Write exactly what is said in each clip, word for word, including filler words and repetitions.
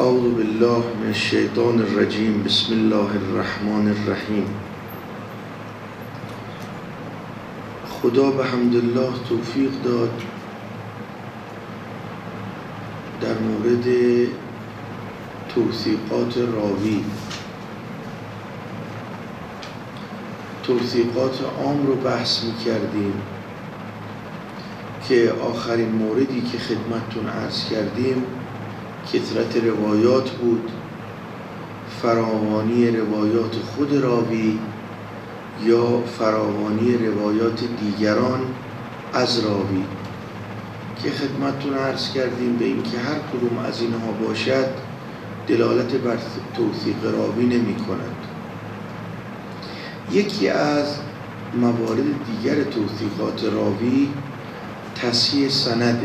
اعوذ بالله من الشیطان الرجیم. بسم الله الرحمن الرحیم. خدا به حمدالله توفیق داد در مورد توثیقات راوی، توثیقات عام رو بحث می کردیم که آخرین موردی که خدمتتون عرض کردیم کثرت روایات بود، فراوانی روایات خود راوی یا فراوانی روایات دیگران از راوی، که خدمتتون عرض کردیم به این که هر کدوم از اینها باشد دلالت بر توثیق راوی نمی کند. یکی از موارد دیگر توثیقات راوی تصحیح سنده.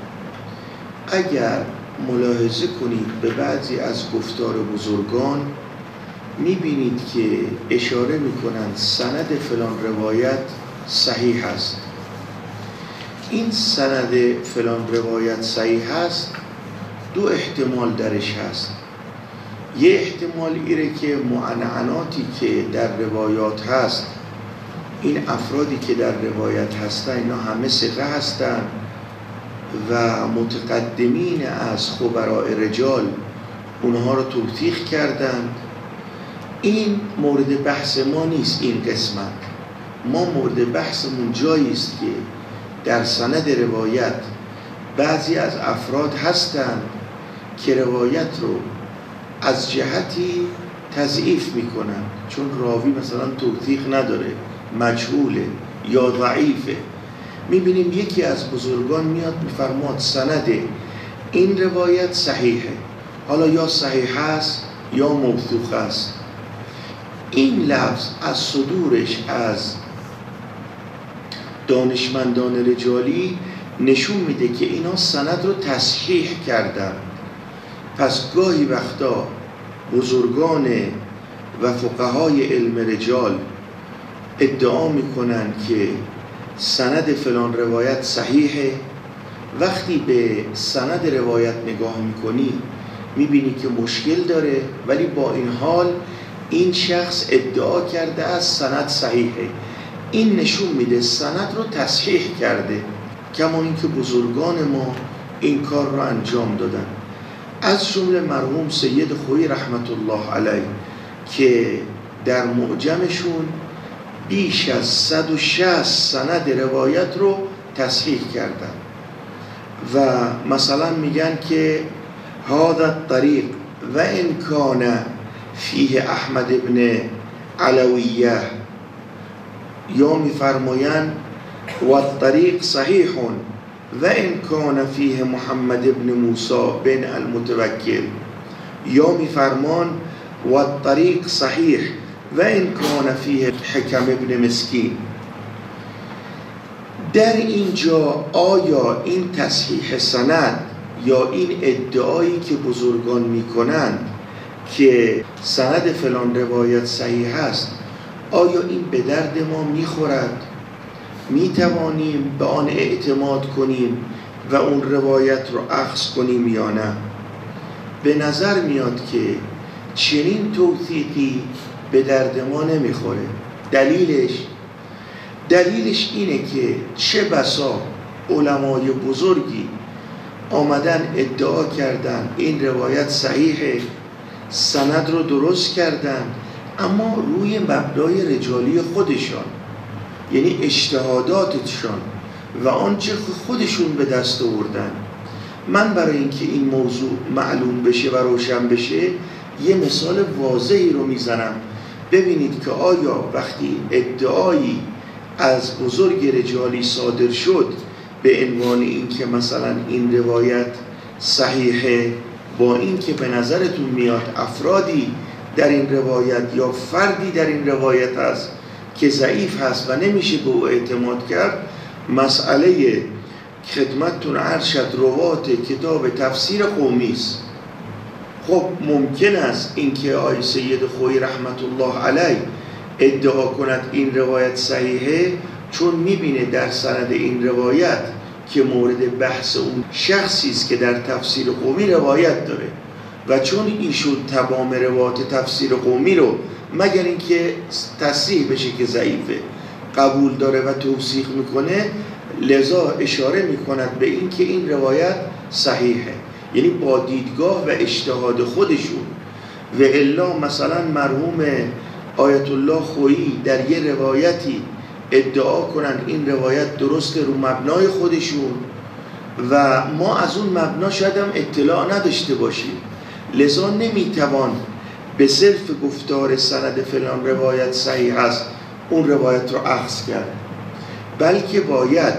اگر ملاحظه کنید به بعضی از گفتار بزرگان میبینید که اشاره میکنند سند فلان روایت صحیح است. این سند فلان روایت صحیح است، دو احتمال درش هست. یه احتمال ایره که معنعناتی که در روایات هست، این افرادی که در روایت هستن اینا همه ثقه هستن و متقدمین از خبراء رجال اونها رو توثیق کردند. این مورد بحث ما نیست. این قسمت ما مورد بحثمون جایی است که در سند روایت بعضی از افراد هستند که روایت رو از جهتی تضعیف میکنن، چون راوی مثلا توثیق نداره، مجهوله یا ضعیفه. میبینیم یکی از بزرگان میاد میفرماد سند این روایت صحیحه، حالا یا صحیح است یا موثوق است. این لفظ از صدورش از دانشمندان رجالی نشون میده که اینا سند رو تصحیح کردن. پس گاهی وقتا بزرگان و فقهای علم رجال ادعا میکنن که سند فلان روایت صحیحه. وقتی به سند روایت نگاه میکنی میبینی که مشکل داره، ولی با این حال این شخص ادعا کرده از سند صحیحه. این نشون میده سند رو تصحیح کرده، کما اینکه بزرگان ما این کار رو انجام دادن. از جمله مرحوم سید خویی رحمت الله علیه که در معجمشون بیش از صد و شصت سند روایت رو تصحیح کردن و مثلا میگن که هذا الطریق و ان کان فیه احمد ابن علویه، یا میفرمایند و الطریق صحیح و ان کان فیه محمد ابن موسی بن المتوکل، یا میفرمان و الطریق صحیح و ان کان فیه حکم ابن مسکین. در اینجا آیا این تصحیح سند یا این ادعایی که بزرگان میکنند که سند فلان روایت صحیح است، آیا این به درد ما میخورد؟ میتوانیم به آن اعتماد کنیم و اون روایت رو اخذ کنیم یا نه؟ به نظر میاد که چنین توثیقی به درد ما نمیخوره. دلیلش دلیلش اینه که چه بسا علمای بزرگی آمدن ادعا کردن این روایت صحیحه، سند رو درست کردن، اما روی مبنای رجالی خودشان، یعنی اجتهاداتشان و آنچه خودشون به دست آوردن. من برای اینکه این موضوع معلوم بشه و روشن بشه یه مثال واضحی رو میزنم. ببینید که آیا وقتی ادعایی از بزرگ رجالی صادر شد به عنوان این که مثلا این روایت صحیحه، با این که به نظرتون میاد افرادی در این روایت یا فردی در این روایت هست که ضعیف هست و نمیشه به او اعتماد کرد، مسئله خدمتتون عرض شد روات کتاب تفسیر قومی است. خب ممکن است اینکه آی سید خویی رحمت الله علیه ادعا کند این روایت صحیحه، چون میبینه در سند این روایت که مورد بحث اون شخصی است که در تفسیر قومی روایت داره. و چون ایشون تمام روایات تفسیر قومی رو مگر اینکه تصریح بشه که ضعیفه قبول داره و توثیق میکنه، لذا اشاره میکند به این که این روایت صحیحه، یعنی با دیدگاه و اجتهاد خودشون. و الا مثلا مرحوم آیت الله خویی در یه روایتی ادعا کنن این روایت درست رو مبنای خودشون و ما از اون مبنا شاید هم اطلاع نداشته باشیم، لذا نمیتوان به صرف گفتار سند فلان روایت صحیح است اون روایت رو اخذ کرد، بلکه باید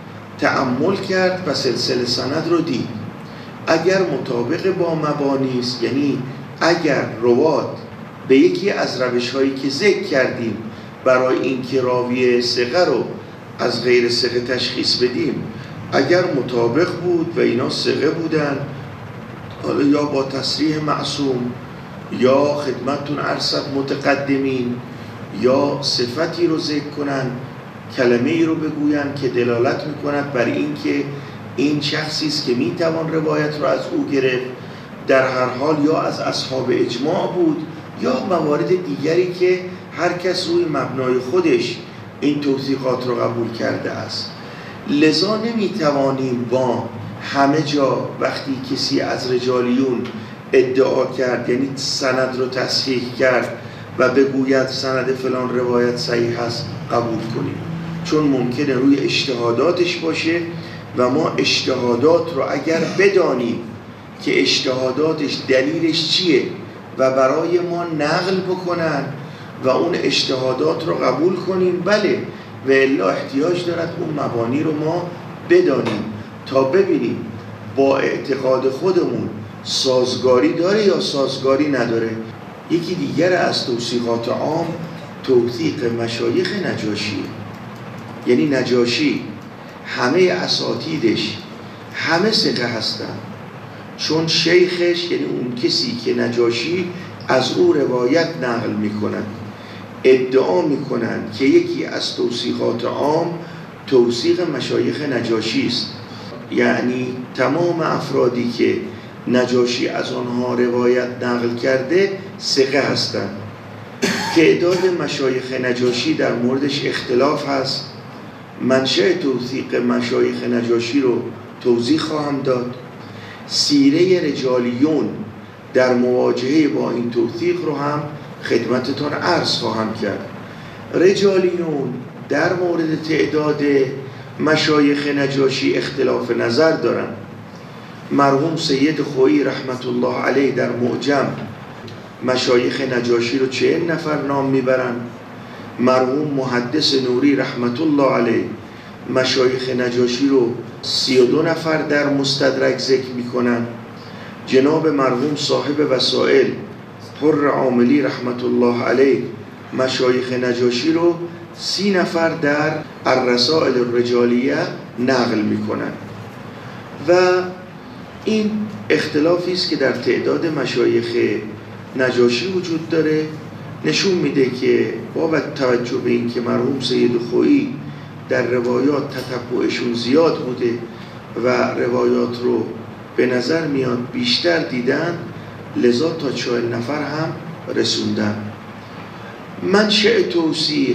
تأمل کرد و سلسله سند رو دید. اگر مطابق با مبانی است، یعنی اگر روات به یکی از روش هایی که ذکر کردیم برای اینکه راوی ثقه رو از غیر ثقه تشخیص بدیم اگر مطابق بود و اینا ثقه بودن، حالا یا با تصریح معصوم یا خدمتتون عرضت متقدمین یا صفتی رو ذکر کنن، کلمه ای رو بگوین که دلالت میکند بر این که این شخصی است که میتوان روایت رو از او گرفت، در هر حال یا از اصحاب اجماع بود یا موارد دیگری که هر کس روی مبنای خودش این توثیقات رو قبول کرده است. لذا نمیتوانیم با همه جا وقتی کسی از رجالیون ادعا کرد، یعنی سند رو تصحیح کرد و بگوید سند فلان روایت صحیح است قبول کنیم، چون ممکنه روی اجتهاداتش باشه و ما اجتهادات رو اگر بدانیم که اجتهاداتش دلیلش چیه و برای ما نقل بکنن و اون اجتهادات رو قبول کنیم، بله، و الا احتیاج دارد اون مبانی رو ما بدانیم تا ببینیم با اعتقاد خودمون سازگاری داره یا سازگاری نداره. یکی دیگر از توثیقات عام توثیق مشایخ نجاشی، یعنی نجاشی همه اساتیدش همه ثقه هستن، چون شیخش یعنی اون کسی که نجاشی از او روایت نقل میکنن ادعا میکنن که یکی از توثیقات عام توثیق مشایخ نجاشی است، یعنی تمام افرادی که نجاشی از آنها روایت نقل کرده ثقه هستند. تعداد مشایخ نجاشی در موردش اختلاف هست. منشأ توثیق مشایخ نجاشی رو توضیح خواهم داد. سیره رجالیون در مواجهه با این توثیق رو هم خدمتتون عرض خواهم کرد. رجالیون در مورد تعداد مشایخ نجاشی اختلاف نظر دارن. مرحوم سید خویی رحمت الله علیه در معجم مشایخ نجاشی رو چهل نفر نام میبرن. مرحوم محدث نوری رحمت الله علیه مشایخ نجاشی رو سی و دو نفر در مستدرک ذکر میکنن. جناب مرحوم صاحب وسائل حر عاملی رحمت الله علیه مشایخ نجاشی رو سی نفر در الرسائل الرجالیه نقل میکنن و این اختلافی است که در تعداد مشایخ نجاشی وجود داره. نشون میده که با توجه به این که مرحوم سید خویی در روایات تتبعشون زیاد بوده و روایات رو به نظر میاد بیشتر دیدن، لذا تا چهل نفر هم رسوندن. منشأ توثیق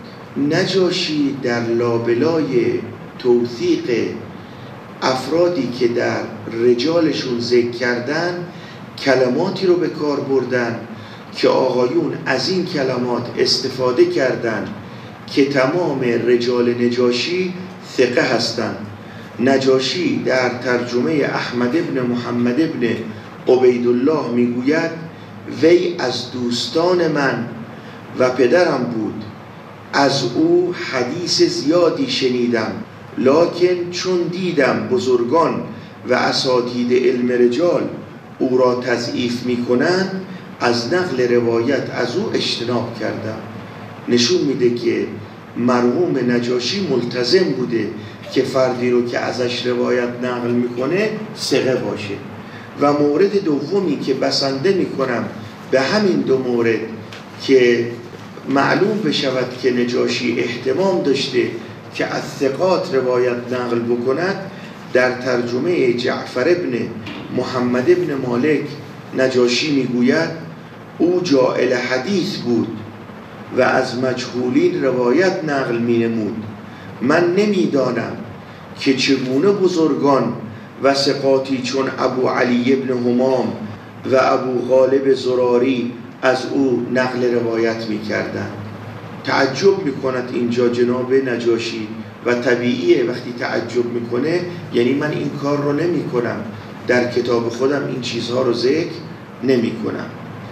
نجاشی در لابلای توثیق افرادی که در رجالشون ذکر کردن کلماتی رو به کار بردن که آقایون از این کلمات استفاده کردن که تمام رجال نجاشی ثقه هستند. نجاشی در ترجمه احمد ابن محمد ابن عبیدالله میگوید وی از دوستان من و پدرم بود، از او حدیث زیادی شنیدم، لکن چون دیدم بزرگان و اساتید علم رجال او را تضعیف میکنند از نقل روایت از او اجتناب کردم. نشون میده که مرحوم نجاشی ملتزم بوده که فردی رو که ازش روایت نقل میکنه ثقه باشه. و مورد دومی که بسنده میکنم به همین دو مورد که معلوم بشود که نجاشی اهتمام داشته که از ثقات روایت نقل بکند، در ترجمه جعفر ابن محمد ابن مالک نجاشی میگوید او جاعل حدیث بود و از مجهولین روایت نقل می نمود. من نمیدانم که چگونه بزرگان و ثقاتی چون ابو علی ابن همام و ابو غالب زراری از او نقل روایت می کردن. تعجب می کند اینجا جناب نجاشی و طبیعیه وقتی تعجب می کنه، یعنی من این کار رو نمی کنم، در کتاب خودم این چیزها رو ذکر نمی کنم.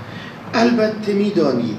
البته می دانید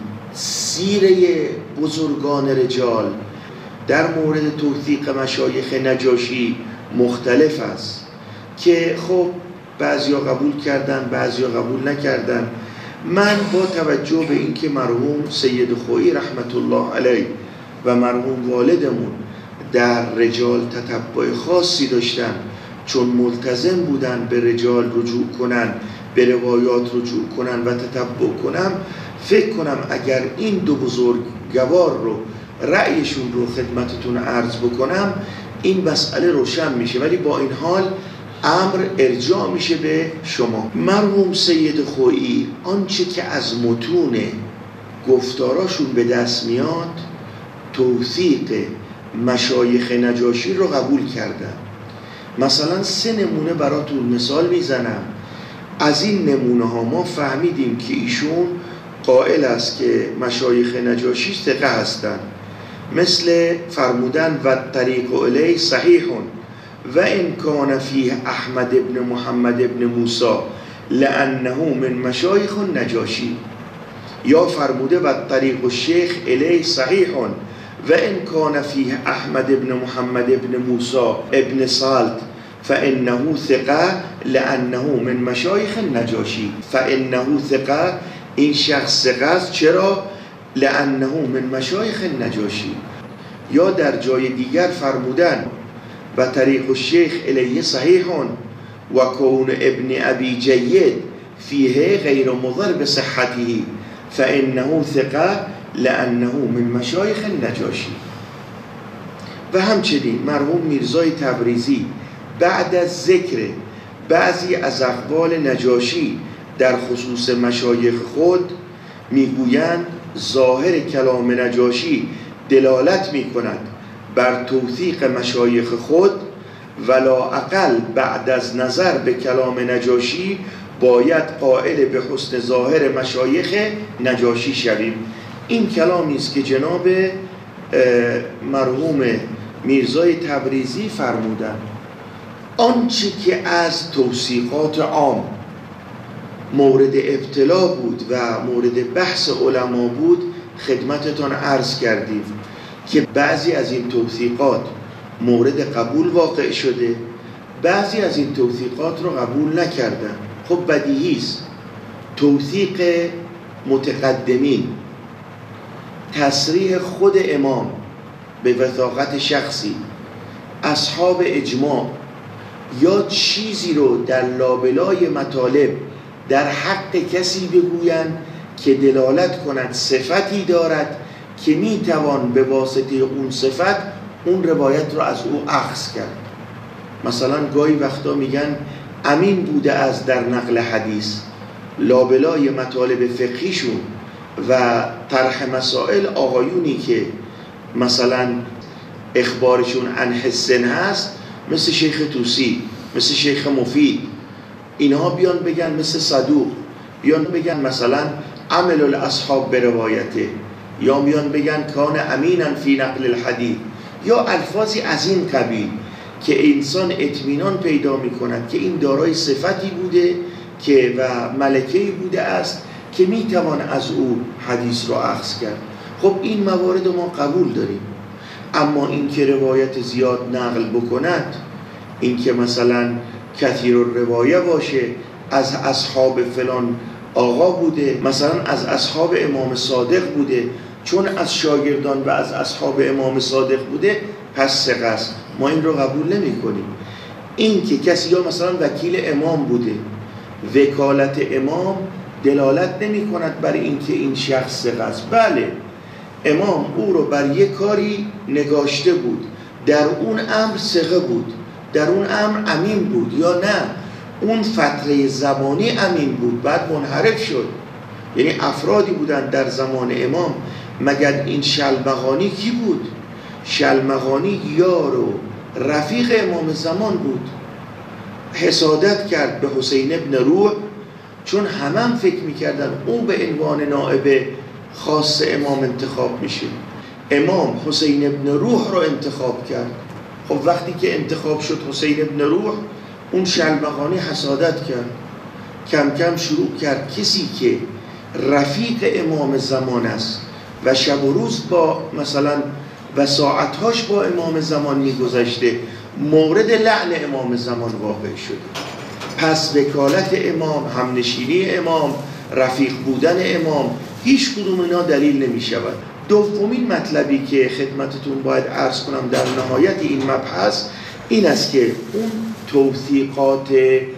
سیره بزرگان رجال در مورد توثیق مشایخ نجاشی مختلف است که خب بعضیا قبول کردن بعضیا قبول نکردن. من با توجه به اینکه مرحوم سید خویی رحمت الله علیه و مرحوم والدمون در رجال تتبع خاصی داشتن، چون ملتزم بودن به رجال رجوع کنن، به روایات رجوع کنن و تتبع کنم، فکر کنم اگر این دو بزرگوار رو رأیشون رو خدمتتون عرض بکنم این مسئله روشن میشه، ولی با این حال امر ارجاع میشه به شما. مرحوم سید خویی آنچه که از متون گفتاراشون به دست میاد توثیق مشایخ نجاشی رو قبول کردن. مثلا سه نمونه براتون مثال میزنم. از این نمونه ها ما فهمیدیم که ایشون قائل است که مشایخ نجاشی ثقه هستند، مثل فرمودن و طریق الیه صحیحون و ان کان فیه احمد ابن محمد ابن موسی لانه من مشایخ نجاشی، یا فرموده و طریق الشیخ الیه صحیحون و ان کان فیه احمد ابن محمد ابن موسی ابن سالت فانه ثقه لانه من مشایخ نجاشی. فانه ثقه، این شخص ثقه است، چرا؟ لانه من مشایخ نجاشی. یا در جای دیگر فرمودن و طریق الشیخ الیه صحیحون و کون ابن ابی جید فیه غیر مضر بصحته فانه ثقه لانه من مشایخ نجاشی. و همچنین مرحوم میرزای تبریزی بعد از ذکر بعضی از اقوال نجاشی در خصوص مشایخ خود میگویند ظاهر کلام نجاشی دلالت میکند بر توثیق مشایخ خود، ولا اقل بعد از نظر به کلام نجاشی باید قائل به حسن ظاهر مشایخ نجاشی شویم. این کلامی است که جناب مرحوم میرزای تبریزی فرمودن. آنچه که از توثیقات عام مورد ابتلا بود و مورد بحث علما بود خدمتتان عرض کردیم که بعضی از این توثیقات مورد قبول واقع شده، بعضی از این توثیقات رو قبول نکردن. خب بدیهی است توثیق متقدمین، تصریح خود امام به وثاقت شخصی، اصحاب اجماع، یا چیزی رو در لابلای مطالب در حق کسی بگویند که دلالت کند صفتی دارد که میتوان به واسطه اون صفت اون روایت رو از او اخذ کرد. مثلا گاهی وقتا میگن امین بوده از در نقل حدیث، لابلای مطالب فقهیشون و طرح مسائل آقایونی که مثلا اخبارشون عن حسن هست، مثل شیخ توسی، مثل شیخ مفید، اینها بیان بگن مثل صدوق، بیان بگن مثلا عمل الاصحاب به روایته، یا بیان بگن کان امینن فی نقل الحدیث، یا الفاظی از این قبیل که انسان اطمینان پیدا می کند که این دارای صفتی بوده که و ملکه‌ای بوده است که می توان از او حدیث را اخذ کرد. خب این موارد ما قبول داریم، اما این که روایت زیاد نقل بکند، این که مثلا کثیر الروایه باشه، از اصحاب فلان آقا بوده، مثلا از اصحاب امام صادق بوده، چون از شاگردان و از اصحاب امام صادق بوده پس ثقه است، ما این رو قبول نمی کنیم. این که کسی یا مثلا وکیل امام بوده، وکالت امام دلالت نمی کند بر این که این شخص ثقه است. بله، امام او رو بر یک کاری نگاشته بود، در اون امر ثقه بود، در اون امر امین بود، یا نه اون فتره زمانی امین بود، بعد منحرف شد. یعنی افرادی بودن در زمان امام. مگر این شلمغانی کی بود؟ شلمغانی یار و رفیق امام زمان بود. حسادت کرد به حسین ابن روح، چون همه هم فکر میکردن او به عنوان نائب خاص امام انتخاب میشه. امام حسین ابن روح رو انتخاب کرد. خب وقتی که انتخاب شد حسین ابن روح، اون شلمغانی حسادت کرد، کم کم شروع کرد کسی که رفیق امام زمان است و شب و روز با مثلا و ساعتهاش با امام زمان میگذشته، مورد لعن امام زمان واقع شده. پس وکالت امام، همنشینی امام، رفیق بودن امام، هیچ کدوم اینا دلیل نمی شود. دومین مطلبی که خدمتتون باید عرض کنم در نهایت این مبحث این است که اون توثیقات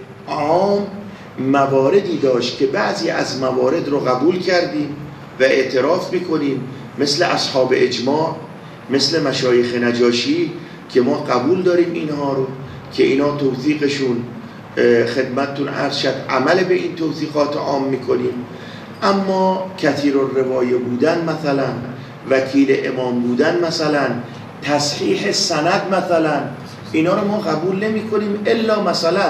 عام مواردی داشت که بعضی از موارد رو قبول کردیم و اعتراف میکنیم، مثل اصحاب اجماع، مثل مشایخ نجاشی که ما قبول داریم اینها رو که اینا توثیقشون خدمتتون عرض شد، عمل به این توثیقات عام میکنیم. اما کثیر الروایه بودن مثلا، وکیل امام بودن مثلا، تصحیح سند مثلا، اینا رو ما قبول نمی کنیم الا مثلا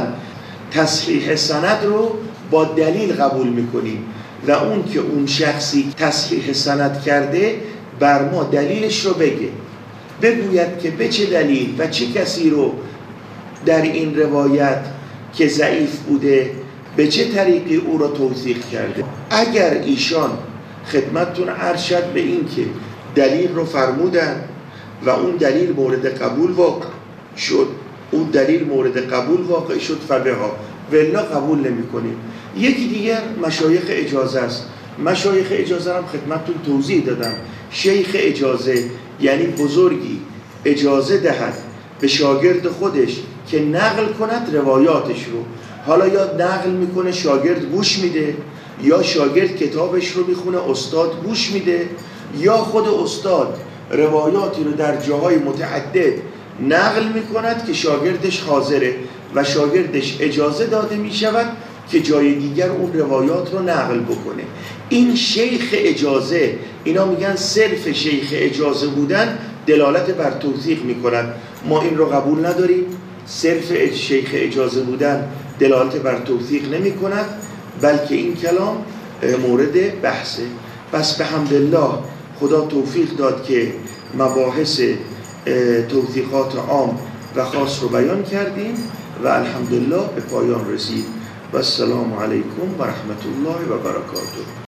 تصحیح سند رو با دلیل قبول میکنیم و اون که اون شخصی تصحیح سند کرده بر ما دلیلش رو بگه، بگوید که به چه دلیل و چه کسی رو در این روایت که ضعیف بوده به چه طریقی او را توثیق کرده. اگر ایشان خدمتتون عرض شد به این که دلیل رو فرمودن و اون دلیل مورد قبول واقع شد، اون دلیل مورد قبول واقع شد فبها، ولا قبول نمی کنیم. یکی دیگر مشایخ اجازه است. مشایخ اجازه هم خدمتتون توضیح دادم. شیخ اجازه یعنی بزرگی اجازه دهد به شاگرد خودش که نقل کند روایاتش رو. حالا یا نقل میکنه شاگرد گوش میده، یا شاگرد کتابش رو میخونه استاد گوش میده، یا خود استاد روایاتی رو در جاهای متعدد نقل میکند که شاگردش حاضره و شاگردش اجازه داده میشود که جای دیگر اون روایات رو نقل بکنه. این شیخ اجازه، اینا میگن صرف شیخ اجازه بودن دلالت بر توثیق میکند. ما این رو قبول نداریم. صرف شیخ اجازه بودن دلالت بر توثیق نمی کند، بلکه این کلام مورد بحثه. پس به حمدالله خدا توفیق داد که مباحث توثیقات عام و خاص رو بیان کردیم و الحمدلله به پایان رسید. و السلام علیکم و رحمت الله و برکاته.